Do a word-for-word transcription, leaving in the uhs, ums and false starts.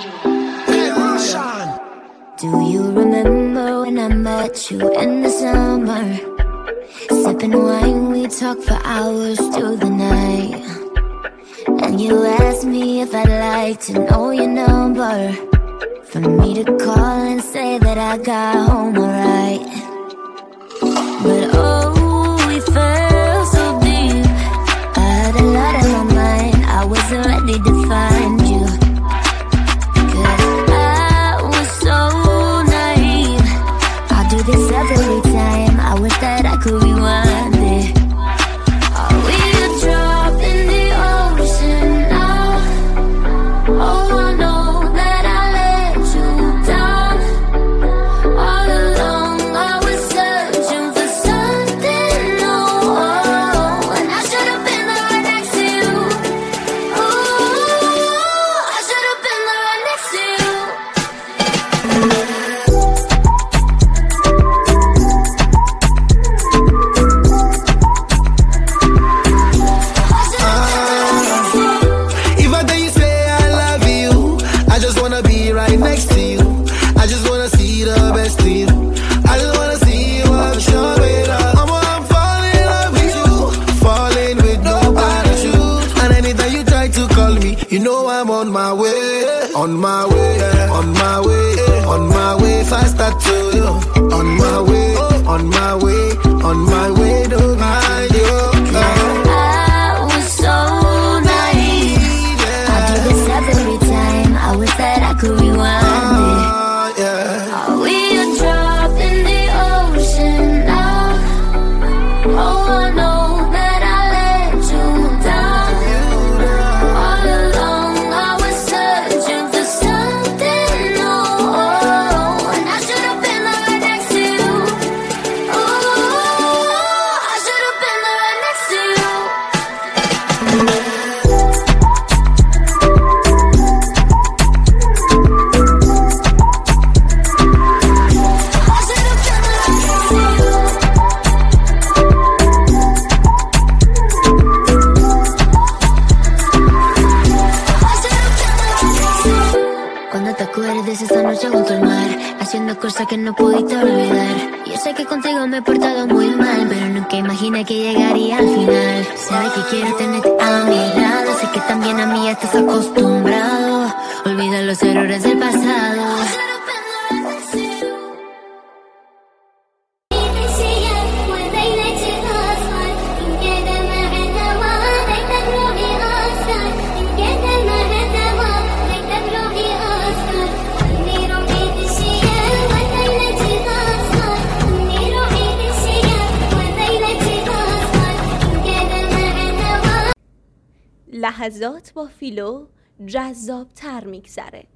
Do you remember when I met you in the summer? Sipping wine, we talked for hours through the night. And you asked me if I'd like to know your number, for me to call and say that I got home alright. But oh, we fell so deep, I had a lot on my mind, I wasn't ready to find you. This every time, I wish that I could rewind it. Are we a drop in the ocean now? Oh, I know that I let you down. All along I was searching for something new, oh, and I should have been there right next to you. Oh, I should have been there right next to you. You know I'm on my way, on my way, on my way, on my way, faster to you. On my way, on my way, on my way to find you. I was so naive, I do this every time, I wish that I could rewind it. Are we a drop in the ocean now? Oh, I know that I let you down. All along I was searching for something new, oh, and I should have been there right next to you. Oh, I should have been there right next to you. Cuando te acuerdes esa noche junto al mar, haciendo cosas que no pudiste olvidar. Yo sé que contigo me he portado muy mal, pero nunca imaginé que llegaría al final. Sabes que quiero tenerte a mi lado, sé que también a mí estás acostumbrado. Olvida los errores del pasado. لحظات با فیلو جذاب تر میگذره.